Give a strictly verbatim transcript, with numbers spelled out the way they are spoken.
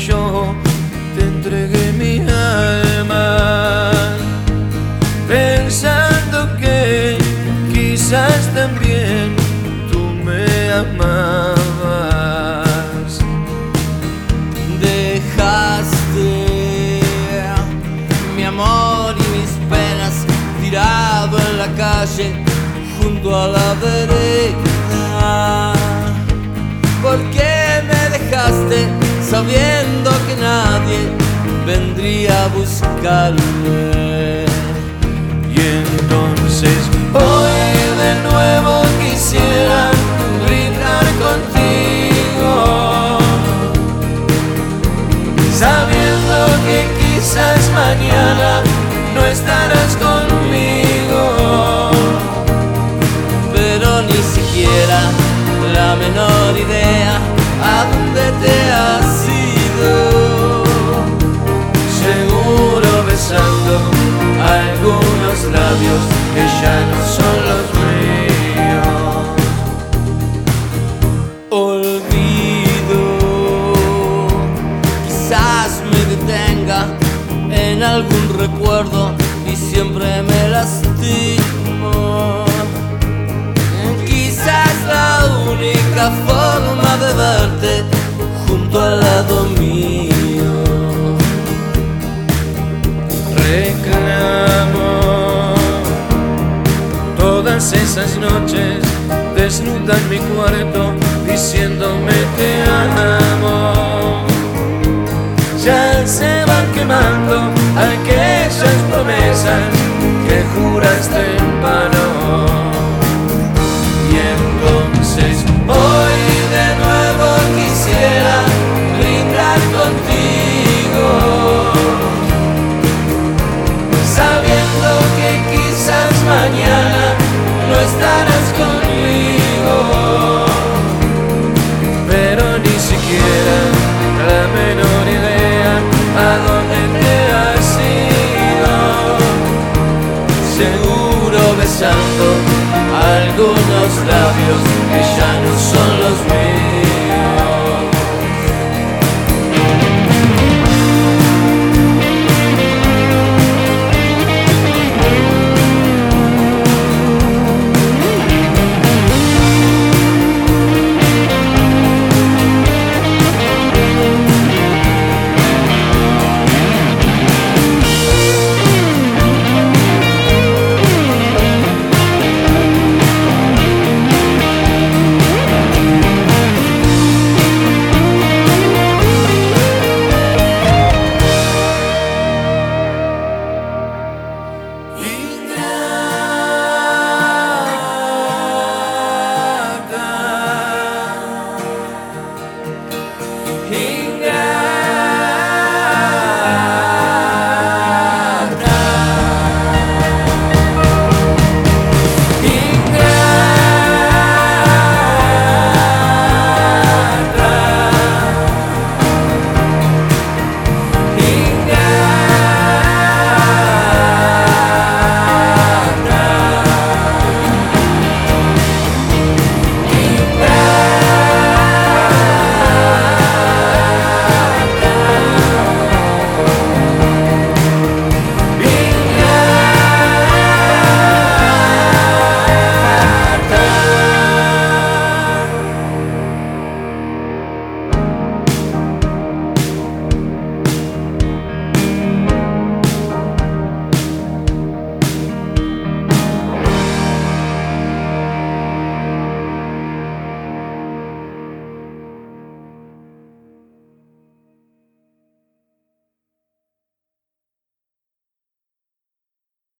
yo te entregué mi alma, pensando que quizás también tú me amabas. Dejaste mi amor y mis penas tirado en la calle junto a la vereda. ¿Por qué me dejaste sabiendo que nadie vendría a buscarme? Y entonces hoy de nuevo quisiera brindar contigo, sabiendo que quizás mañana no estarás conmigo, pero ni siquiera la menor idea a dónde te has ido. seguro besando algunos labios que ya no son los míos. Olvido, quizás me detenga en algún recuerdo y siempre me lastimo. Quizás la única forma de verte junto al lado mío. Reclamo todas esas noches desnuda en mi cuarto diciéndome te amo. Ya se van quemando aquellas promesas que juraste en paz.